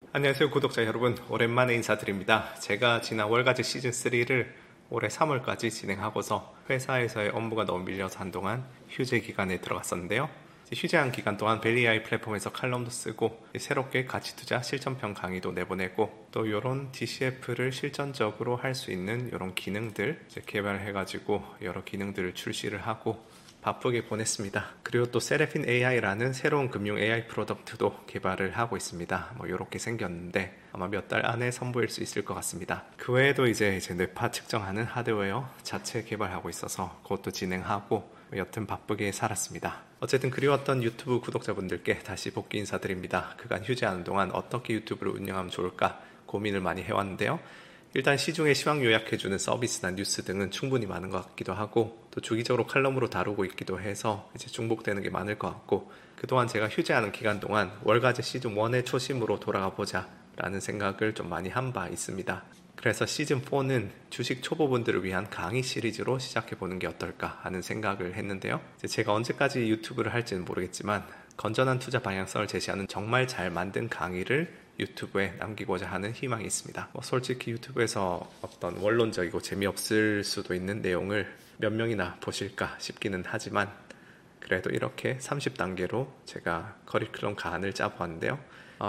안녕하세요 구독자 여러분, 오랜만에 인사드립니다. 제가 지난 월가즈 시즌3를 올해 3월까지 진행하고서 회사에서의 업무가 너무 밀려서 한동안 휴재 기간에 들어갔었는데요. 휴재한 기간 동안 벨리AI 플랫폼에서 칼럼도 쓰고 새롭게 가치투자 실전평 강의도 내보내고 또 이런 DCF를 실전적으로 할 수 있는 이런 기능들 개발해가지고 여러 기능들을 출시를 하고 바쁘게 보냈습니다. 그리고 또 세레핀 AI라는 새로운 금융 AI 프로덕트도 개발을 하고 있습니다. 이렇게 생겼는데 아마 몇 달 안에 선보일 수 있을 것 같습니다. 그 외에도 이제 뇌파 측정하는 하드웨어 자체 개발하고 있어서 그것도 진행하고 여튼 바쁘게 살았습니다. 어쨌든 그리웠던 유튜브 구독자분들께 다시 복귀 인사드립니다. 그간 휴재하는 동안 어떻게 유튜브를 운영하면 좋을까 고민을 많이 해왔는데요. 일단 시중에 시황 요약해주는 서비스나 뉴스 등은 충분히 많은 것 같기도 하고 또 주기적으로 칼럼으로 다루고 있기도 해서 이제 중복되는 게 많을 것 같고, 그동안 제가 휴재하는 기간 동안 월가즈 시즌 1의 초심으로 돌아가 보자 라는 생각을 좀 많이 한 바 있습니다. 그래서 시즌 4는 주식 초보분들을 위한 강의 시리즈로 시작해보는 게 어떨까 하는 생각을 했는데요. 제가 언제까지 유튜브를 할지는 모르겠지만 건전한 투자 방향성을 제시하는 정말 잘 만든 강의를 유튜브에 남기고자 하는 희망이 있습니다. 솔직히 유튜브에서 어떤 원론적이고 재미없을 수도 있는 내용을 몇 명이나 보실까 싶기는 하지만 그래도 이렇게 30단계로 제가 커리큘럼 가안을 짜보았는데요.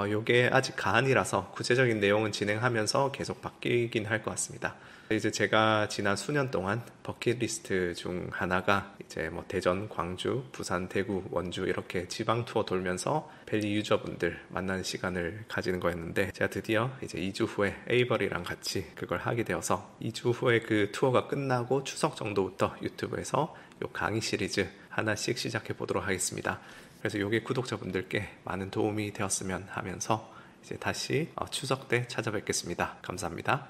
요게 아직 가안이라서 구체적인 내용은 진행하면서 계속 바뀌긴 할 것 같습니다. 이제 제가 지난 수년 동안 버킷리스트 중 하나가 이제 대전, 광주, 부산, 대구, 원주 이렇게 지방 투어 돌면서 벨리 유저분들 만나는 시간을 가지는 거였는데 제가 드디어 이제 2주 후에 에이버리랑 같이 그걸 하게 되어서 2주 후에 그 투어가 끝나고 추석 정도부터 유튜브에서 요 강의 시리즈 하나씩 시작해 보도록 하겠습니다. 그래서 이게 구독자분들께 많은 도움이 되었으면 하면서 이제 다시 추석 때 찾아뵙겠습니다. 감사합니다.